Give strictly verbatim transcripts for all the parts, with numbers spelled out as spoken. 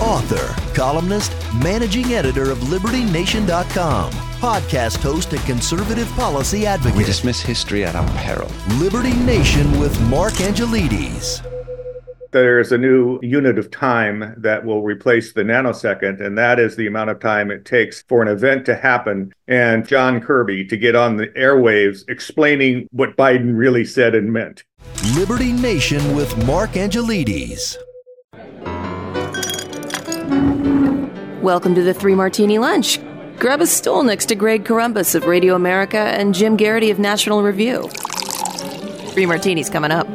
author, columnist, managing editor of Liberty Nation dot com, podcast host and conservative policy advocate. We dismiss history at our peril. Liberty Nation with Mark Angelides. There's a new unit of time that will replace the nanosecond, and that is the amount of time it takes for an event to happen and John Kirby to get on the airwaves explaining what Biden really said and meant. Liberty Nation with Mark Angelides. Welcome to the Three Martini Lunch. Grab a stool next to Greg Corombos of Radio America and Jim Garrity of National Review. Three Martinis coming up.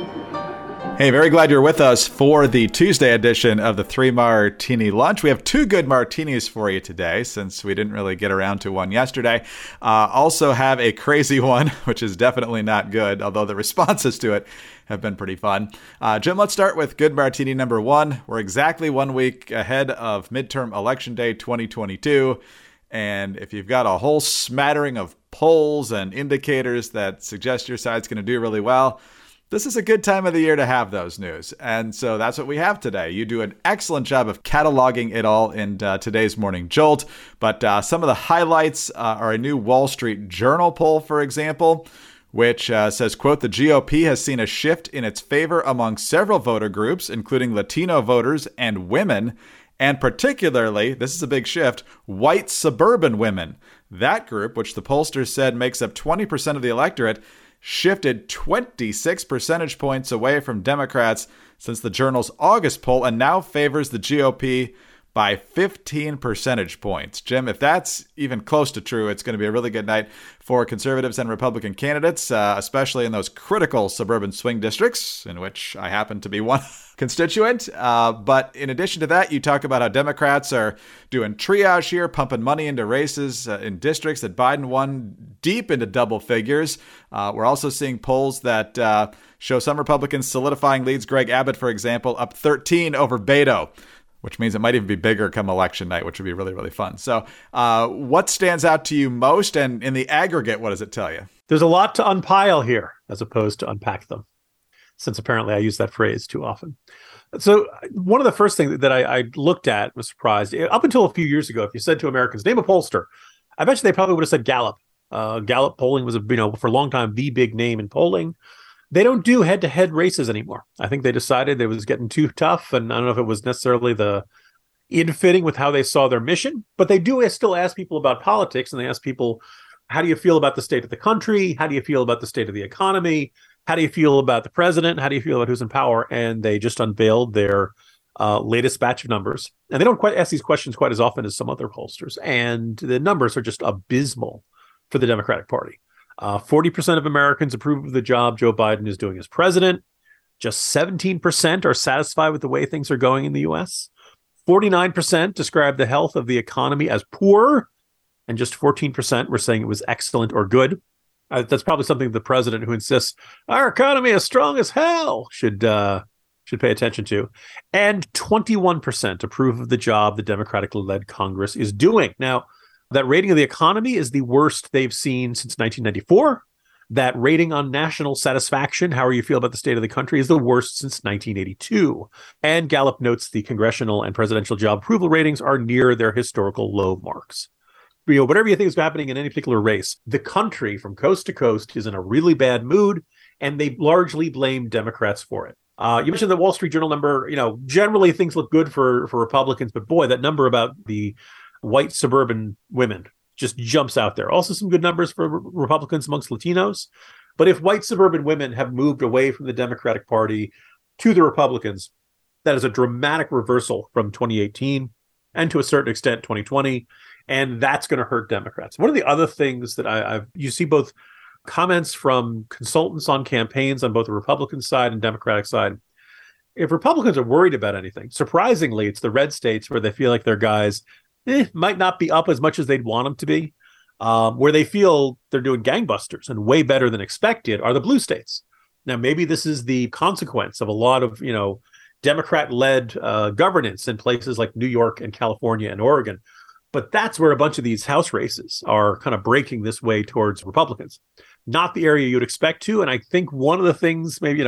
Hey, very glad you're with us for the Tuesday edition of the Three Martini Lunch. We have two good martinis for you today, since we didn't really get around to one yesterday. Uh, also have a crazy one, which is definitely not good, although the responses to it have been pretty fun. Uh, Jim, let's start with good martini number one. We're exactly one week ahead of midterm election day twenty twenty-two. And if you've got a whole smattering of polls and indicators that suggest your side's going to do really well, this is a good time of the year to have those news. And so that's what we have today. You do an excellent job of cataloging it all in uh, today's Morning Jolt. But uh, some of the highlights uh, are a new Wall Street Journal poll, for example, which uh, says, quote, the G O P has seen a shift in its favor among several voter groups, including Latino voters and women, and particularly, this is a big shift, white suburban women. That group, which the pollsters said makes up twenty percent of the electorate, shifted twenty-six percentage points away from Democrats since the Journal's August poll and now favors the G O P by fifteen percentage points. Jim, if that's even close to true, it's going to be a really good night for conservatives and Republican candidates, uh, especially in those critical suburban swing districts, in which I happen to be one constituent. Uh, but in addition to that, you talk about how Democrats are doing triage here, pumping money into races uh, in districts that Biden won deep into double figures. Uh, we're also seeing polls that uh, show some Republicans solidifying leads. Greg Abbott, for example, up thirteen over Beto, which means it might even be bigger come election night, which would be really, really fun. So uh, what stands out to you most? And in the aggregate, what does it tell you? There's a lot to unpile here as opposed to unpack them, since apparently I use that phrase too often. So one of the first things that I, I looked at was surprised. Up until a few years ago, if you said to Americans, name a pollster, I bet you they probably would have said Gallup. Uh, Gallup polling was, a, you know, for a long time, the big name in polling. They don't do head-to-head races anymore. I think they decided it was getting too tough, and I don't know if it was necessarily the in-fitting with how they saw their mission, but they do still ask people about politics, and they ask people, how do you feel about the state of the country? How do you feel about the state of the economy? How do you feel about the president? How do you feel about who's in power? And they just unveiled their uh, latest batch of numbers. And they don't quite ask these questions quite as often as some other pollsters, and the numbers are just abysmal for the Democratic Party. Uh, forty percent of Americans approve of the job Joe Biden is doing as president. Just seventeen percent are satisfied with the way things are going in the U S. forty-nine percent describe the health of the economy as poor, and just fourteen percent were saying it was excellent or good. Uh, that's probably something the president, who insists our economy is strong as hell, should uh, should pay attention to. And twenty-one percent approve of the job the Democratically led Congress is doing. Now, that rating of the economy is the worst they've seen since nineteen ninety-four. That rating on national satisfaction, how you feel about the state of the country, is the worst since nineteen eighty-two. And Gallup notes the congressional and presidential job approval ratings are near their historical low marks. You know, whatever you think is happening in any particular race, the country from coast to coast is in a really bad mood, and they largely blame Democrats for it. Uh, you mentioned the Wall Street Journal number. You know, generally things look good for, for Republicans, but boy, that number about the white suburban women just jumps out there. Also some good numbers for re- Republicans amongst Latinos. But if white suburban women have moved away from the Democratic Party to the Republicans, that is a dramatic reversal from twenty eighteen and to a certain extent twenty twenty. And that's going to hurt Democrats. One of the other things that I, I've, you see both comments from consultants on campaigns on both the Republican side and Democratic side. If Republicans are worried about anything, surprisingly, it's the red states where they feel like their guys eh, might not be up as much as they'd want them to be. Um, where they feel they're doing gangbusters and way better than expected are the blue states. Now, maybe this is the consequence of a lot of, you know, Democrat-led uh, governance in places like New York and California and Oregon. But that's where a bunch of these House races are kind of breaking this way towards Republicans. Not the area you'd expect to. And I think one of the things, maybe, you know,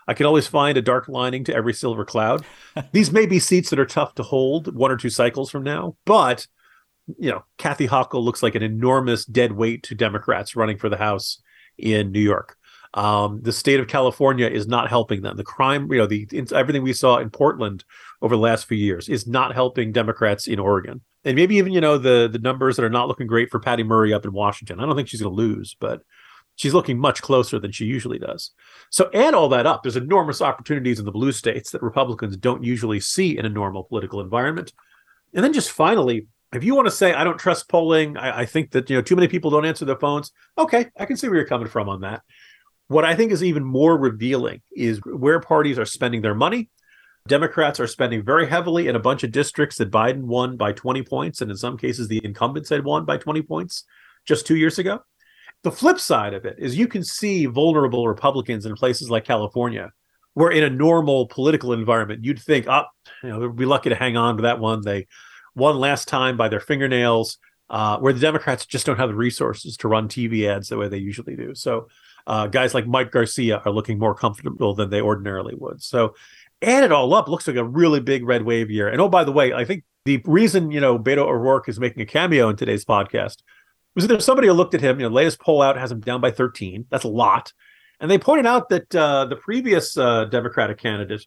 I can always find a dark lining to every silver cloud. These may be seats that are tough to hold one or two cycles from now, but you know, Kathy Hochul looks like an enormous dead weight to Democrats running for the House in New York. Um, the state of California is not helping them. The crime, you know, the everything we saw in Portland over the last few years is not helping Democrats in Oregon. And maybe even, you know, the the numbers that are not looking great for Patty Murray up in Washington. I don't think she's going to lose, but she's looking much closer than she usually does. So add all that up. There's enormous opportunities in the blue states that Republicans don't usually see in a normal political environment. And then just finally, if you want to say, I don't trust polling, I, I think that, you know, too many people don't answer their phones. Okay, I can see where you're coming from on that. What I think is even more revealing is where parties are spending their money. Democrats are spending very heavily in a bunch of districts that Biden won by twenty points, and in some cases the incumbents had won by twenty points just two years ago. The flip side of it is you can see vulnerable Republicans in places like California, where in a normal political environment, you'd think, oh, you know, they'll be lucky to hang on to that one. They won last time by their fingernails, uh, where the Democrats just don't have the resources to run T V ads the way they usually do. So uh, guys like Mike Garcia are looking more comfortable than they ordinarily would. So add it all up, looks like a really big red wave year. And oh, by the way, I think the reason, you know, Beto O'Rourke is making a cameo in today's podcast was that there's somebody who looked at him, you know, latest poll out has him down by thirteen. That's a lot. And they pointed out that uh, the previous uh, Democratic candidate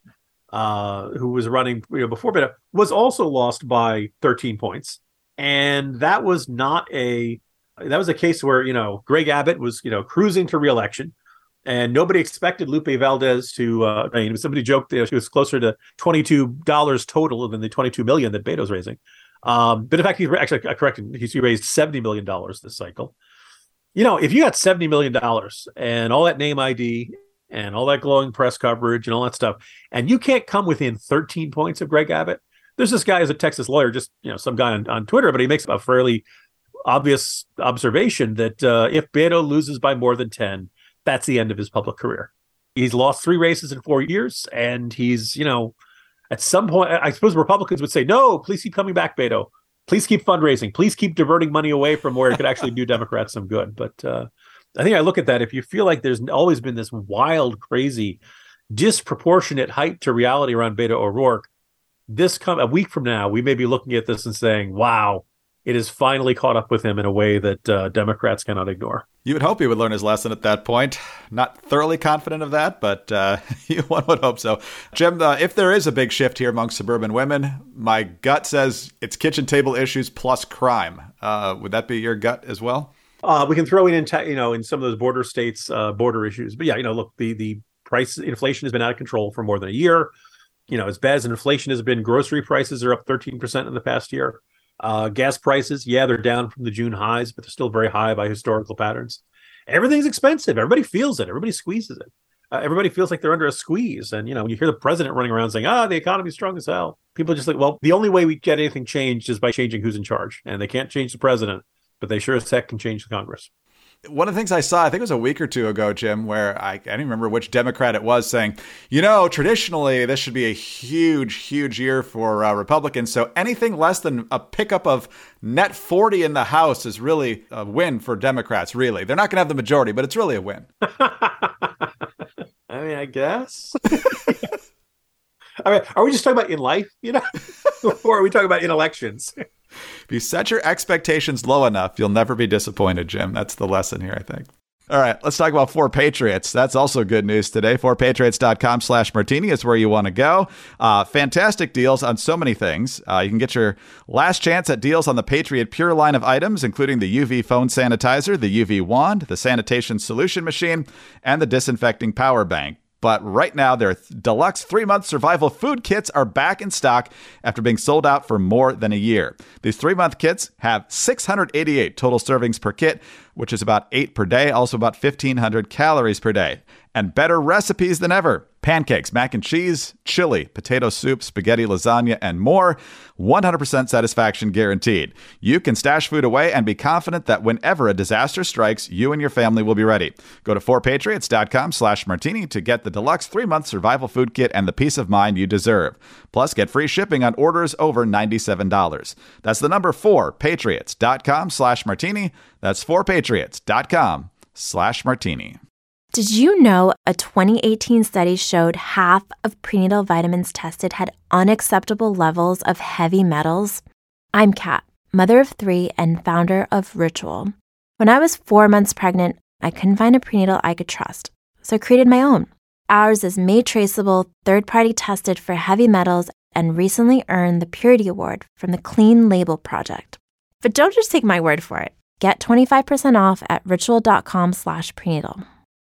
uh, who was running, you know, before Beto was also lost by thirteen points. And that was not a, that was a case where, you know, Greg Abbott was, you know, cruising to reelection. And nobody expected Lupe Valdez to, uh, I mean, somebody joked that she was closer to twenty-two dollars total than the twenty-two million dollars that Beto's raising. Um, but in fact, he's actually I corrected, he raised seventy million dollars this cycle. You know, if you got seventy million dollars and all that name I D and all that glowing press coverage and all that stuff, and you can't come within thirteen points of Greg Abbott, there's this guy as a Texas lawyer, just, you know, some guy on, on Twitter, but he makes a fairly obvious observation that uh, if Beto loses by more than ten, that's the end of his public career. He's lost three races in four years, and he's, you know, at some point, I suppose Republicans would say, no, please keep coming back, Beto. Please keep fundraising. Please keep diverting money away from where it could actually do Democrats some good. But uh, I think I look at that. If you feel like there's always been this wild, crazy, disproportionate height to reality around Beto O'Rourke, this come a week from now, we may be looking at this and saying, wow, it has finally caught up with him in a way that uh, Democrats cannot ignore. You would hope he would learn his lesson at that point. Not thoroughly confident of that, but uh, one would hope so. Jim, uh, if there is a big shift here among suburban women, my gut says it's kitchen table issues plus crime. Uh, would that be your gut as well? Uh, we can throw in, you know, in some of those border states, uh, border issues. But yeah, you know, look, the the price inflation has been out of control for more than a year. You know, as bad as inflation has been, grocery prices are up thirteen percent in the past year. Uh, gas prices, yeah, they're down from the June highs, but they're still very high by historical patterns. Everything's expensive. Everybody feels it. Everybody squeezes it. Uh, everybody feels like they're under a squeeze. And, you know, when you hear the president running around saying, ah, the economy's strong as hell, people are just like, well, the only way we get anything changed is by changing who's in charge. And they can't change the president, but they sure as heck can change the Congress. One of the things I saw, I think it was a week or two ago, Jim, where I, I don't remember which Democrat it was saying, you know, traditionally this should be a huge, huge year for uh, Republicans. So anything less than a pickup of net forty in the House is really a win for Democrats, really. They're not going to have the majority, but it's really a win. I mean, I guess. I mean, are we just talking about in life, you know, or are we talking about in elections? If you set your expectations low enough, you'll never be disappointed, Jim. That's the lesson here, I think. All right, let's talk about four Patriots. That's also good news today. four patriots dot com slash martini is where you want to go. Uh, fantastic deals on so many things. Uh, you can get your last chance at deals on the Patriot Pure line of items, including the U V phone sanitizer, the U V wand, the sanitation solution machine, and the disinfecting power bank. But right now, their deluxe three-month survival food kits are back in stock after being sold out for more than a year. These three-month kits have six hundred eighty-eight total servings per kit, which is about eight per day, also about fifteen hundred calories per day. And better recipes than ever. Pancakes, mac and cheese, chili, potato soup, spaghetti, lasagna, and more. one hundred percent satisfaction guaranteed. You can stash food away and be confident that whenever a disaster strikes, you and your family will be ready. Go to four patriots dot com slash martini to get the deluxe three-month survival food kit and the peace of mind you deserve. Plus, get free shipping on orders over ninety-seven dollars. That's the number four patriots dot com slash martini. That's four patriots dot com slash martini. Did you know a twenty eighteen study showed half of prenatal vitamins tested had unacceptable levels of heavy metals? I'm Kat, mother of three and founder of Ritual. When I was four months pregnant, I couldn't find a prenatal I could trust, so I created my own. Ours is made traceable, third-party tested for heavy metals, and recently earned the Purity Award from the Clean Label Project. But don't just take my word for it. Get twenty-five percent off at ritual.com slash prenatal.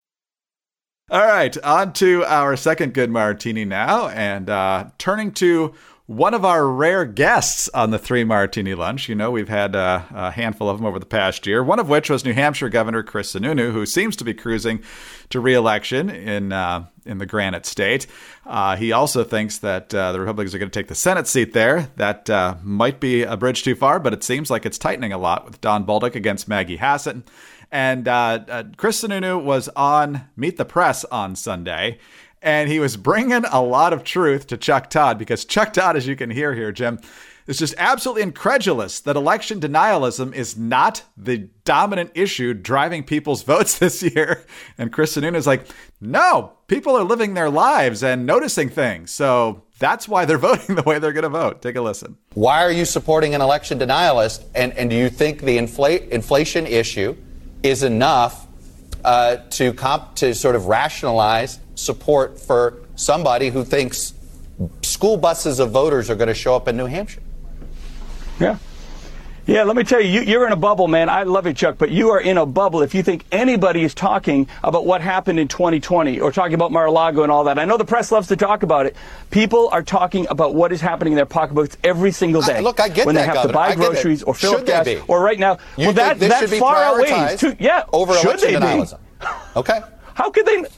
All right, on to our second Good Martini now, and uh, turning to one of our rare guests on the Three Martini Lunch. You know, we've had uh, a handful of them over the past year, one of which was New Hampshire Governor Chris Sununu, who seems to be cruising to re-election in uh, in the Granite State. Uh, he also thinks that uh, the Republicans are going to take the Senate seat there. That uh, might be a bridge too far, but it seems like it's tightening a lot with Don Bolduc against Maggie Hassan. And uh, uh, Chris Sununu was on Meet the Press on Sunday, and he was bringing a lot of truth to Chuck Todd, because Chuck Todd, as you can hear here, Jim, is just absolutely incredulous that election denialism is not the dominant issue driving people's votes this year. And Chris Sununu is like, no, people are living their lives and noticing things. So that's why they're voting the way they're going to vote. Take a listen. Why are you supporting an election denialist? And, and do you think the infl- inflation issue is enough uh, to comp- to sort of rationalize support for somebody who thinks school buses of voters are going to show up in New Hampshire? Yeah. Yeah, let me tell you, you, you're in a bubble, man. I love it, Chuck, but you are in a bubble if you think anybody is talking about what happened in twenty twenty or talking about Mar-a-Lago and all that. I know the press loves to talk about it. People are talking about what is happening in their pocketbooks every single day. I, look, I get when that, they have Governor. to buy I get groceries it. or fill Should up gas, they be? or right now. You well, that, this that's should be far outweighs. prioritized To, yeah, over should election they denialism. Be? Okay. How could they?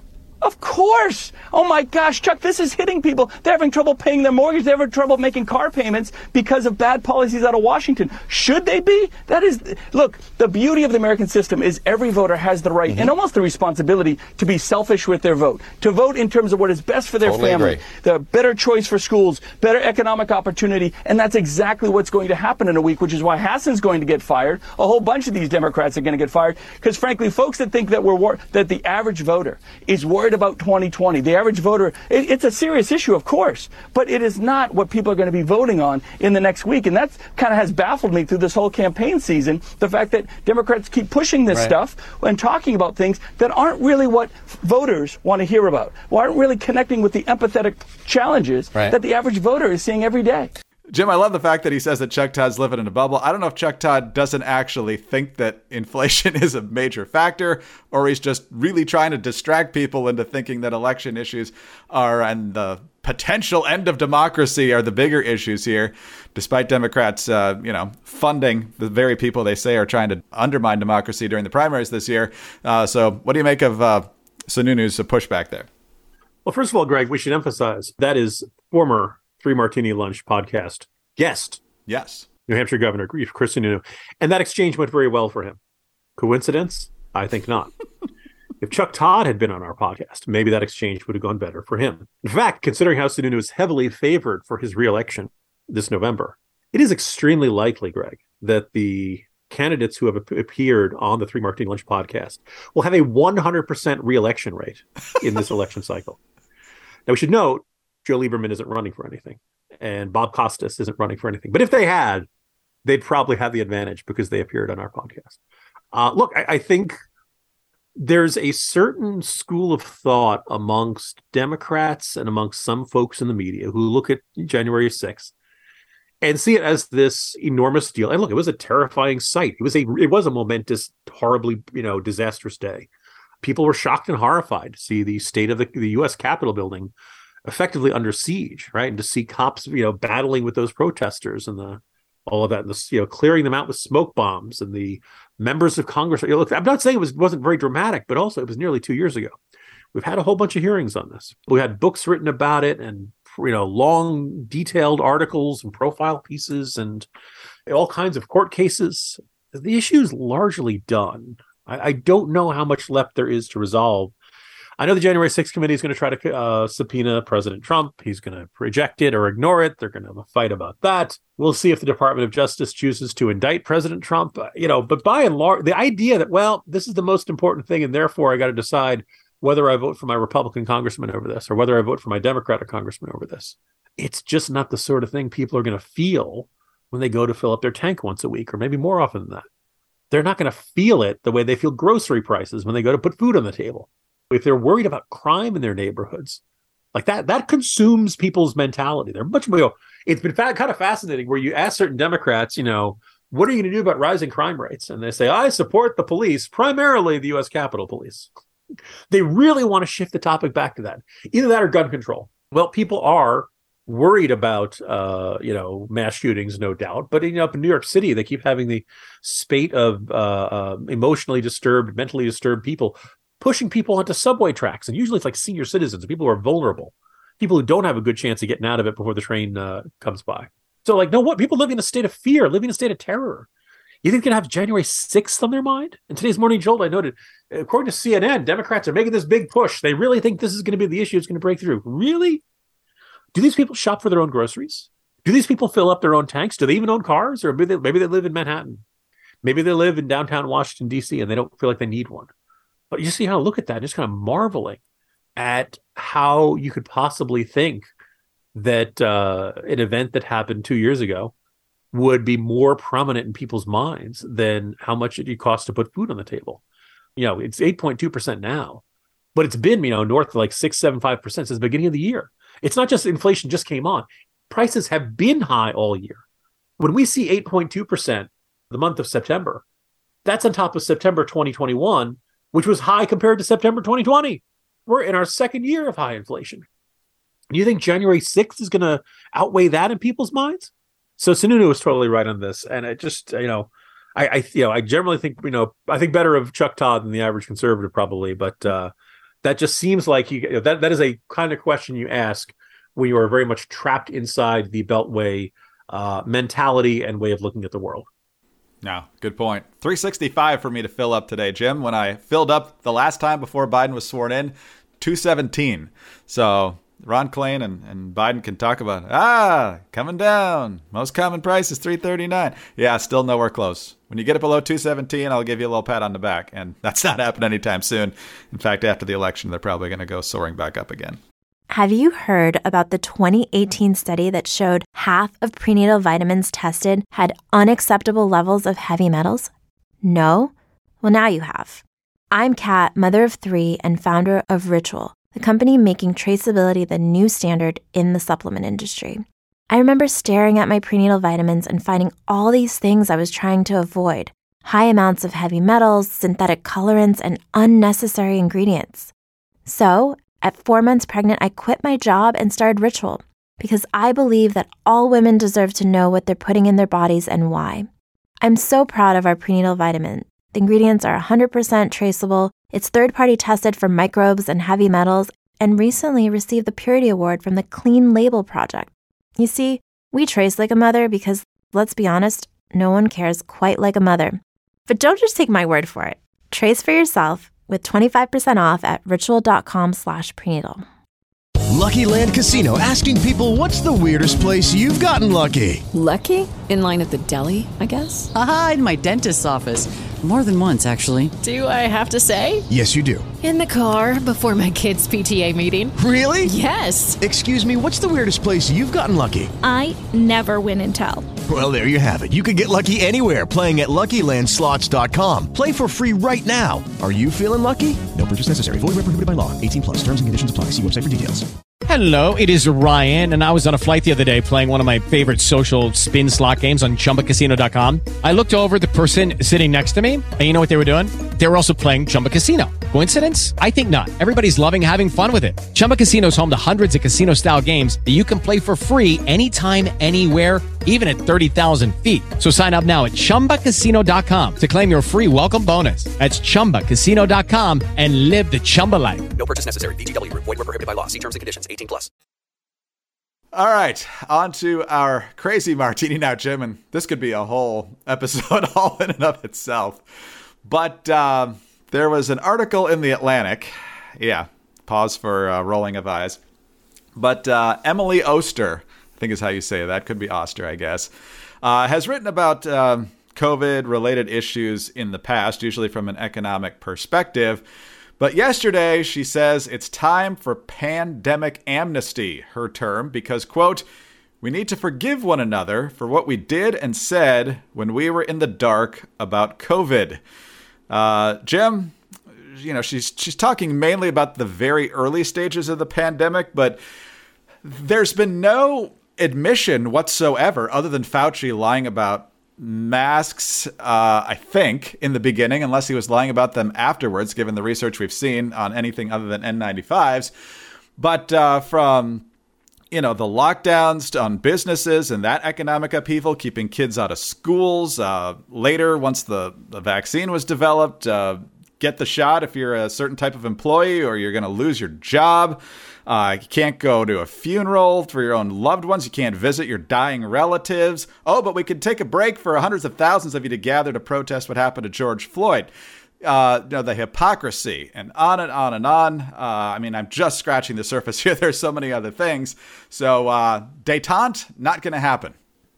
Of course. Oh, my gosh, Chuck, this is hitting people. They're having trouble paying their mortgage. They're having trouble making car payments because of bad policies out of Washington. Should they be? That is, look, the beauty of the American system is every voter has the right mm-hmm. and almost the responsibility to be selfish with their vote, to vote in terms of what is best for their totally family, agree. the better choice for schools, better economic opportunity. And that's exactly what's going to happen in a week, which is why Hassan's going to get fired. A whole bunch of these Democrats are going to get fired because, frankly, folks that think that we're war- that the average voter is worried about twenty twenty, the average voter, it, it's a serious issue, of course, but it is not what people are going to be voting on in the next week. And that kind of has baffled me through this whole campaign season, the fact that Democrats keep pushing this right. stuff and talking about things that aren't really what voters want to hear about, or aren't really connecting with the empathetic challenges right. that the average voter is seeing every day. Jim, I love the fact that he says that Chuck Todd's living in a bubble. I don't know if Chuck Todd doesn't actually think that inflation is a major factor, or he's just really trying to distract people into thinking that election issues are and the potential end of democracy are the bigger issues here, despite Democrats, uh, you know, funding the very people they say are trying to undermine democracy during the primaries this year. Uh, so what do you make of uh, Sununu's pushback there? Well, first of all, Greg, we should emphasize that is former Three Martini Lunch podcast guest. Yes. New Hampshire Governor Chris Sununu. And that exchange went very well for him. Coincidence? I think not. If Chuck Todd had been on our podcast, maybe that exchange would have gone better for him. In fact, considering how Sununu is heavily favored for his reelection this November, it is extremely likely, Greg, that the candidates who have appeared on the Three Martini Lunch podcast will have a one hundred percent reelection rate in this election cycle. Now, we should note, Joe Lieberman isn't running for anything, and Bob Costas isn't running for anything. But if they had, they'd probably have the advantage because they appeared on our podcast. Uh, look, I, I think there's a certain school of thought amongst Democrats and amongst some folks in the media who look at January sixth and see it as this enormous deal. And look, it was a terrifying sight. It was a it was a momentous, horribly, you know, disastrous day. People were shocked and horrified to see the state of the, the U S Capitol building effectively under siege, right? And to see cops, you know, battling with those protesters and the all of that, and the, you know, clearing them out with smoke bombs, and the members of Congress. You know, look, I'm not saying it was wasn't very dramatic, but also it was nearly two years ago. We've had a whole bunch of hearings on this. We had books written about it, and you know, long, detailed articles and profile pieces, and all kinds of court cases. The issue is largely done. I, I don't know how much left there is to resolve. I know the January sixth committee is going to try to uh, subpoena President Trump. He's going to reject it or ignore it. They're going to have a fight about that. We'll see if the Department of Justice chooses to indict President Trump. Uh, you know, but by and large, the idea that, well, this is the most important thing, and therefore I got to decide whether I vote for my Republican congressman over this or whether I vote for my Democratic congressman over this. It's just not the sort of thing people are going to feel when they go to fill up their tank once a week, or maybe more often than that. They're not going to feel it the way they feel grocery prices when they go to put food on the table. If they're worried about crime in their neighborhoods, like that, that consumes people's mentality. They're much more. It's been fa- kind of fascinating where you ask certain Democrats, you know, what are you going to do about rising crime rates? And they say, I support the police, primarily the U S Capitol Police. They really want to shift the topic back to that. Either that or gun control. Well, people are worried about, uh, you know, mass shootings, no doubt. But you know, up in New York City, they keep having the spate of uh, uh, emotionally disturbed, mentally disturbed people pushing people onto subway tracks. And usually it's like senior citizens, people who are vulnerable, people who don't have a good chance of getting out of it before the train uh, comes by. So like, no, what? People live in a state of fear, living in a state of terror. You think they're going to have January sixth on their mind? In today's Morning Jolt, I noted, according to C N N, Democrats are making this big push. They really think this is going to be the issue that's going to break through. Really? Do these people shop for their own groceries? Do these people fill up their own tanks? Do they even own cars? Or maybe they, maybe they live in Manhattan. Maybe they live in downtown Washington, D C, and they don't feel like they need one. But you see how to look at that, just kind of marveling at how you could possibly think that uh, an event that happened two years ago would be more prominent in people's minds than how much it costs to put food on the table. You know, it's eight point two percent now, but it's been, you know, north of like six, seven, five percent since the beginning of the year. It's not just inflation just came on. Prices have been high all year. When we see eight point two percent the month of September, that's on top of September twenty twenty-one, which was high compared to September twenty twenty. We're in our second year of high inflation. Do you think January sixth is going to outweigh that in people's minds? So Sununu was totally right on this. And it just, you know, I, I, you know, I generally think, you know, I think better of Chuck Todd than the average conservative probably, but uh, that just seems like you, you know, that, that is a kind of question you ask when you are very much trapped inside the Beltway uh, mentality and way of looking at the world. No, good point. three sixty-five for me to fill up today, Jim. When I filled up the last time before Biden was sworn in, two seventeen. So Ron Klain and, and Biden can talk about, ah, coming down. Most common price is three thirty-nine. Yeah, still nowhere close. When you get it below two seventeen, I'll give you a little pat on the back. And that's not happening anytime soon. In fact, after the election, they're probably going to go soaring back up again. Have you heard about the twenty eighteen study that showed half of prenatal vitamins tested had unacceptable levels of heavy metals? No? Well, now you have. I'm Kat, mother of three and founder of Ritual, the company making traceability the new standard in the supplement industry. I remember staring at my prenatal vitamins and finding all these things I was trying to avoid. High amounts of heavy metals, synthetic colorants, and unnecessary ingredients. So, at four months pregnant, I quit my job and started Ritual because I believe that all women deserve to know what they're putting in their bodies and why. I'm so proud of our prenatal vitamin. The ingredients are one hundred percent traceable, it's third-party tested for microbes and heavy metals, and recently received the Purity Award from the Clean Label Project. You see, we trace like a mother because, let's be honest, no one cares quite like a mother. But don't just take my word for it. Trace for yourself with twenty-five percent off at ritual.com slash prenatal. Lucky Land Casino, asking people, what's the weirdest place you've gotten lucky? Lucky? In line at the deli, I guess? Aha, in my dentist's office. More than once, actually. Do I have to say? Yes, you do. In the car before my kids' P T A meeting. Really? Yes. Excuse me, what's the weirdest place you've gotten lucky? I never win and tell. Well, there you have it. You can get lucky anywhere, playing at Lucky Land Slots dot com. Play for free right now. Are you feeling lucky? No purchase necessary. Void where prohibited by law. eighteen plus. Terms and conditions apply. See website for details. Hello, it is Ryan, and I was on a flight the other day playing one of my favorite social spin slot games on Chumba Casino dot com. I looked over at the person sitting next to me, and you know what they were doing? They were also playing Chumba Casino. Coincidence? I think not. Everybody's loving having fun with it. Chumba Casino is home to hundreds of casino-style games that you can play for free anytime, anywhere, even at thirty thousand feet. So sign up now at Chumba Casino dot com to claim your free welcome bonus. That's Chumba Casino dot com and live the Chumba life. No purchase necessary. V G W. Void where prohibited by law. See terms and conditions. eighteen plus. All right, on to our crazy martini now, Jim, and this could be a whole episode all in and of itself. But um, there was an article in The Atlantic, yeah, Pause for uh, rolling of eyes. But uh, Emily Oster, I think is how you say that. Could be Oster, I guess, uh, has written about um, COVID-related issues in the past, usually from an economic perspective. But yesterday, she says it's time for pandemic amnesty, her term, because, quote, we need to forgive one another for what we did and said when we were in the dark about COVID. Uh, Jim, you know, she's she's talking mainly about the very early stages of the pandemic, but there's been no admission whatsoever other than Fauci lying about masks, uh, I think, in the beginning, unless he was lying about them afterwards, given the research we've seen on anything other than N ninety-fives. But uh, from, you know, the lockdowns on businesses and that economic upheaval, keeping kids out of schools, uh, later, once the, the vaccine was developed, uh, get the shot if you're a certain type of employee or you're going to lose your job. Uh, you can't go to a funeral for your own loved ones. You can't visit your dying relatives. Oh, but we could take a break for hundreds of thousands of you to gather to protest what happened to George Floyd. Uh, you know, the hypocrisy and on and on and on. Uh, I mean, I'm just scratching the surface here. There's so many other things. So uh, détente, not going to happen.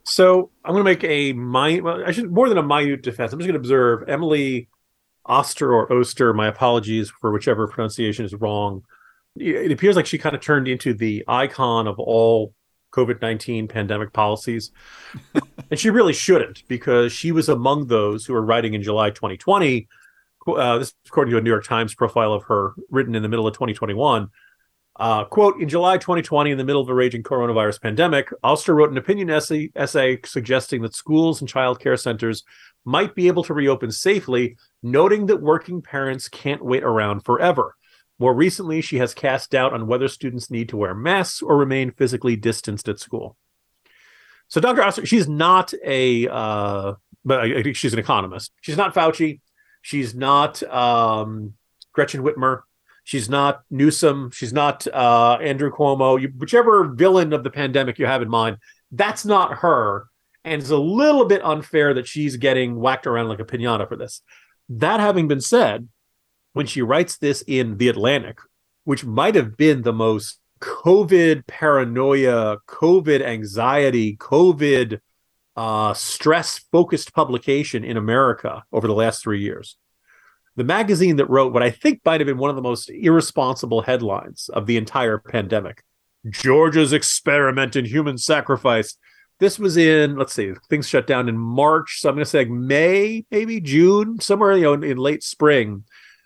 So I'm going to make a minute, well, I should more than a minute defense. I'm just going to observe Emily Oster or Oster. My apologies for whichever pronunciation is wrong. It appears like she kind of turned into the icon of all COVID nineteen pandemic policies. And she really shouldn't, because she was among those who were writing in July twenty twenty. Uh, this is according to a New York Times profile of her written in the middle of twenty twenty-one. Uh, quote, in July twenty twenty, in the middle of a raging coronavirus pandemic, Oster wrote an opinion essay, essay suggesting that schools and child care centers might be able to reopen safely, noting that working parents can't wait around forever. More recently, she has cast doubt on whether students need to wear masks or remain physically distanced at school. So Doctor Oster, she's not a, uh, but I think she's an economist. She's not Fauci. She's not um, Gretchen Whitmer. She's not Newsom. She's not uh, Andrew Cuomo. You, whichever villain of the pandemic you have in mind, that's not her. And it's a little bit unfair that she's getting whacked around like a piñata for this. That having been said, when she writes this in The Atlantic, which might have been the most COVID paranoia, COVID anxiety, COVID uh, stress-focused publication in America over the last three years, the magazine that wrote what I think might have been one of the most irresponsible headlines of the entire pandemic, Georgia's experiment in human sacrifice. This was in, let's see, things shut down in March, so I'm going to say like May, maybe June, somewhere, you know, in, in late spring,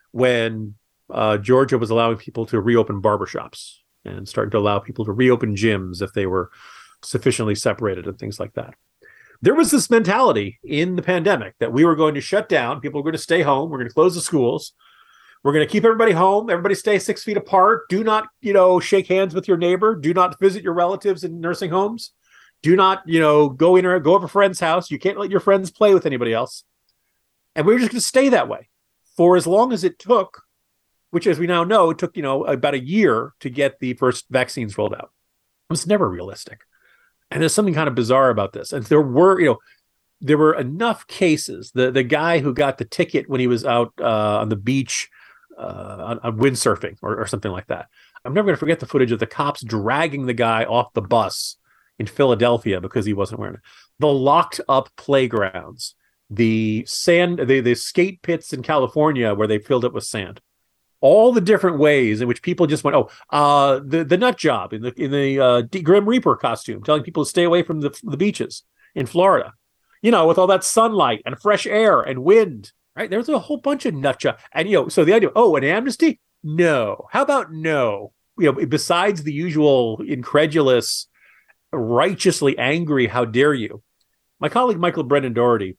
when uh, Georgia was allowing people to reopen barbershops and starting to allow people to reopen gyms if they were sufficiently separated and things like that. There was this mentality in the pandemic that we were going to shut down. People were going to stay home. We're going to close the schools. We're going to keep everybody home. Everybody stay six feet apart. Do not, you know, shake hands with your neighbor. Do not visit your relatives in nursing homes. Do not, you know, go in or go over a friend's house. You can't let your friends play with anybody else. And we were just going to stay that way for as long as it took, which, as we now know, it took, you know, about a year to get the first vaccines rolled out. It was never realistic. And there's something kind of bizarre about this. And there were, you know, there were enough cases. The the guy who got the ticket when he was out uh, on the beach uh, on, on windsurfing or, or something like that. I'm never going to forget the footage of the cops dragging the guy off the bus in Philadelphia because he wasn't wearing it. The locked up playgrounds, the sand, the, the skate pits in California where they filled it with sand. All the different ways in which people just went, oh, uh, the the nut job in the in the uh, Grim Reaper costume, telling people to stay away from the the beaches in Florida, you know, with all that sunlight and fresh air and wind, right? There's a whole bunch of nut job, and you know, so the idea, oh, an amnesty? No. How about no? You know, besides the usual incredulous, righteously angry, how dare you? My colleague Michael Brendan Doherty,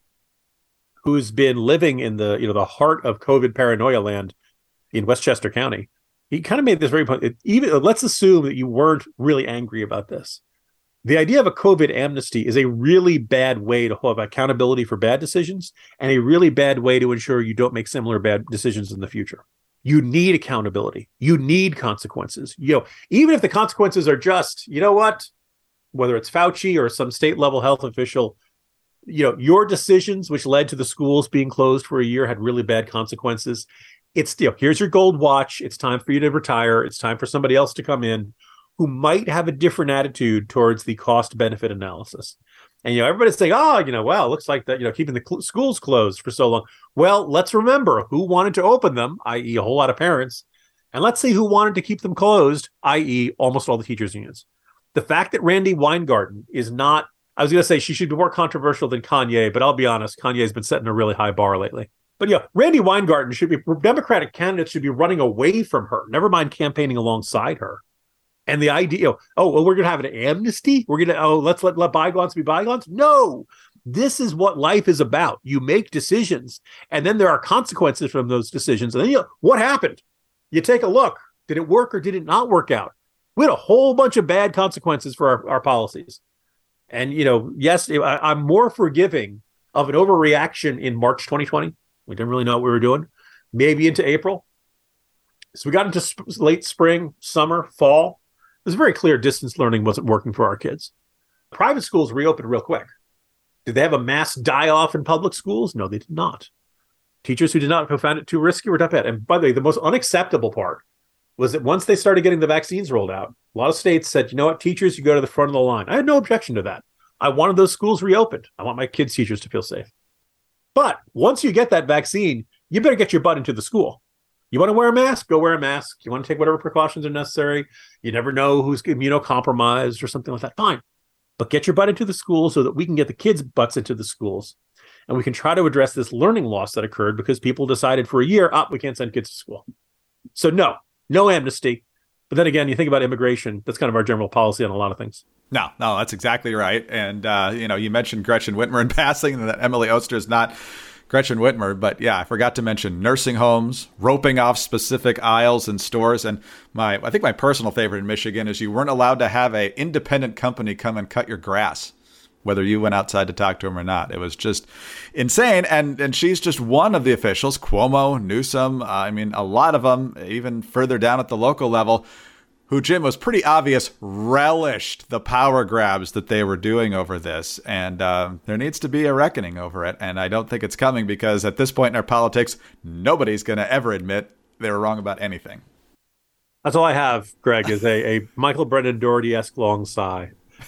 who's been living in the you know the heart of COVID paranoia land in Westchester County, he kind of made this very point. Even let's assume that you weren't really angry about this. The idea of a COVID amnesty is a really bad way to have accountability for bad decisions and a really bad way to ensure you don't make similar bad decisions in the future. You need accountability. You need consequences. You know, even if the consequences are just, you know what, whether it's Fauci or some state level health official, you know, your decisions which led to the schools being closed for a year had really bad consequences. It's, you know, here's your gold watch. It's time for you to retire. It's time for somebody else to come in who might have a different attitude towards the cost benefit analysis. And, you know, everybody's saying, oh, you know, well, it looks like that, you know, keeping the cl- schools closed for so long. Well, let's remember who wanted to open them, that is a whole lot of parents. And let's see who wanted to keep them closed, that is almost all the teachers' unions. The fact that Randi Weingarten is not, I was going to say she should be more controversial than Kanye, but I'll be honest, Kanye's been setting a really high bar lately. But yeah, Randi Weingarten should be, Democratic candidates should be running away from her, never mind campaigning alongside her. And the idea, oh, well, we're going to have an amnesty? We're going to, oh, let's let, let bygones be bygones? No, this is what life is about. You make decisions, and then there are consequences from those decisions. And then, you know, what happened? You take a look. Did it work or did it not work out? We had a whole bunch of bad consequences for our, our policies. And, you know, yes, I, I'm more forgiving of an overreaction in March twenty twenty. We didn't really know what we were doing. Maybe into April. So we got into sp- late spring, summer, fall. It was very clear distance learning wasn't working for our kids. Private schools reopened real quick. Did they have a mass die-off in public schools? No, they did not. Teachers who did not who found it too risky were not bad. And by the way, the most unacceptable part was that once they started getting the vaccines rolled out, a lot of states said, you know what, teachers, you go to the front of the line. I had no objection to that. I wanted those schools reopened. I want my kids' teachers to feel safe. But once you get that vaccine, you better get your butt into the school. You want to wear a mask? Go wear a mask. You want to take whatever precautions are necessary. You never know who's immunocompromised or something like that. Fine. But get your butt into the school so that we can get the kids' butts into the schools. And we can try to address this learning loss that occurred because people decided for a year, oh, we can't send kids to school. So no, no amnesty. But then again, you think about immigration, that's kind of our general policy on a lot of things. No, no, that's exactly right. And, uh, you know, you mentioned Gretchen Whitmer in passing, and that Emily Oster is not Gretchen Whitmer. But yeah, I forgot to mention nursing homes, roping off specific aisles in stores. And my, I think my personal favorite in Michigan is you weren't allowed to have an independent company come and cut your grass, whether you went outside to talk to him or not. It was just insane. And and she's just one of the officials, Cuomo, Newsom, uh, I mean, a lot of them, even further down at the local level, who, Jim, was pretty obvious, relished the power grabs that they were doing over this. And uh, there needs to be a reckoning over it. And I don't think it's coming because at this point in our politics, nobody's going to ever admit they were wrong about anything. That's all I have, Greg, is a, a Michael Brennan Doherty-esque long sigh.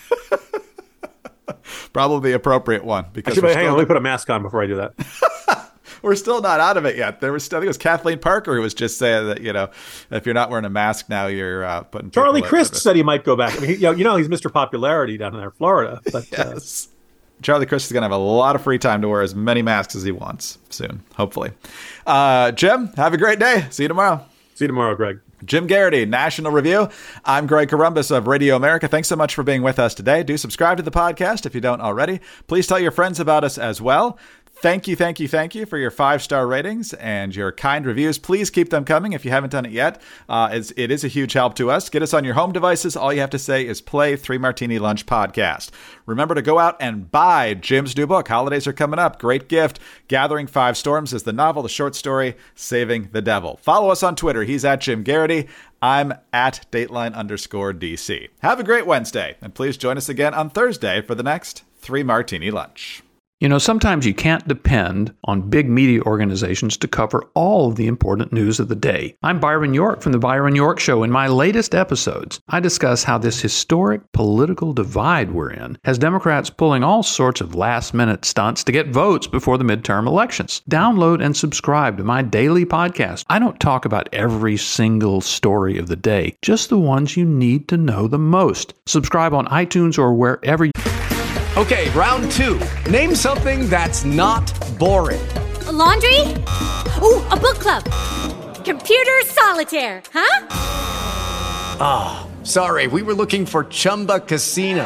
Probably the appropriate one. Because Actually, hang on, let me put a mask on before I do that. We're still not out of it yet. There was, I think it was Kathleen Parker who was just saying that, you know, if you're not wearing a mask now, you're uh, putting. Charlie Crist said he might go back. I mean, he, you know, you know, he's Mister Popularity down in there, Florida. But, yes. Uh, Charlie Crist is going to have a lot of free time to wear as many masks as he wants soon, hopefully. Uh, Jim, have a great day. See you tomorrow. See you tomorrow, Greg. Jim Garrity, National Review. I'm Greg Corombos of Radio America. Thanks so much for being with us today. Do subscribe to the podcast if you don't already. Please tell your friends about us as well. Thank you, thank you, thank you for your five-star ratings and your kind reviews. Please keep them coming if you haven't done it yet. Uh, it's, it is a huge help to us. Get us on your home devices. All you have to say is play Three Martini Lunch Podcast. Remember to go out and buy Jim's new book. Holidays are coming up. Great gift. Gathering Five Storms is the novel, the short story, Saving the Devil. Follow us on Twitter. He's at Jim Garrity. I'm at Dateline underscore DC. Have a great Wednesday, and please join us again on Thursday for the next Three Martini Lunch. You know, sometimes you can't depend on big media organizations to cover all of the important news of the day. I'm Byron York from The Byron York Show. In my latest episodes, I discuss how this historic political divide we're in has Democrats pulling all sorts of last-minute stunts to get votes before the midterm elections. Download and subscribe to my daily podcast. I don't talk about every single story of the day, just the ones you need to know the most. Subscribe on iTunes or wherever you... Okay, round two. Name something that's not boring. A laundry? Ooh, a book club. Computer solitaire, huh? Ah, oh, sorry, we were looking for Chumba Casino.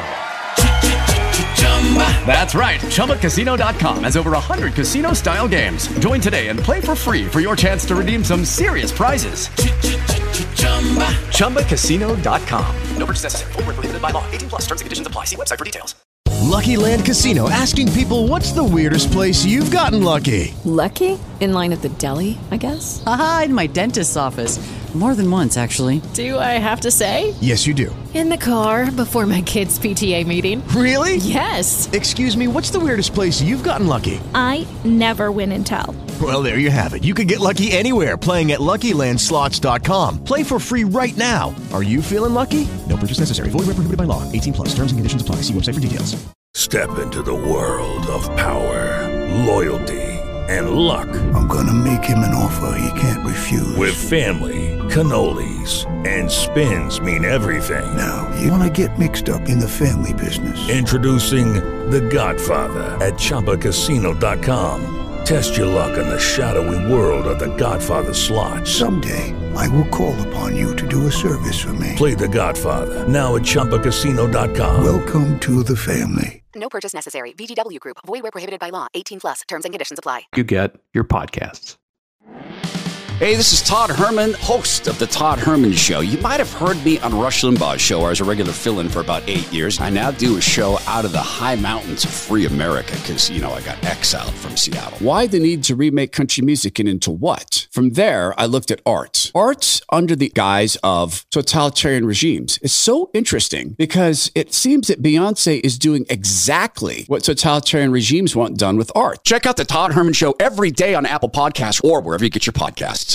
That's right, Chumba Casino dot com has over one hundred casino-style games. Join today and play for free for your chance to redeem some serious prizes. Chumba Casino dot com. No purchase necessary. Void where prohibited by law. eighteen plus. Terms and conditions apply. See website for details. Lucky Land Casino, asking people, what's the weirdest place you've gotten lucky? Lucky? In line at the deli, I guess? Aha, in my dentist's office. More than once, actually. Do I have to say? Yes, you do. In the car before my kids' P T A meeting. Really? Yes. Excuse me, what's the weirdest place you've gotten lucky? I never win and tell. Well, there you have it. You can get lucky anywhere, playing at Lucky Land Slots dot com. Play for free right now. Are you feeling lucky? No purchase necessary. Void where prohibited by law. eighteen plus. Terms and conditions apply. See website for details. Step into the world of power, loyalty, and luck. I'm gonna make him an offer he can't refuse. With family, cannolis, and spins mean everything. Now, you wanna get mixed up in the family business. Introducing The Godfather at Chumba Casino dot com. Test your luck in the shadowy world of The Godfather slot. Someday, I will call upon you to do a service for me. Play The Godfather, now at Chumba Casino dot com. Welcome to the family. No purchase necessary. V G W Group. Void where prohibited by law. eighteen plus. Terms and conditions apply. You get your podcasts. Hey, this is Todd Herman, host of The Todd Herman Show. You might have heard me on Rush Limbaugh's show, where I was a regular fill-in for about eight years. I now do a show out of the high mountains of free America because, you know, I got exiled from Seattle. Why the need to remake country music and into what? From there, I looked at arts. Arts under the guise of totalitarian regimes is so interesting because it seems that Beyonce is doing exactly what totalitarian regimes want done with art. Check out The Todd Herman Show every day on Apple Podcasts or wherever you get your podcasts.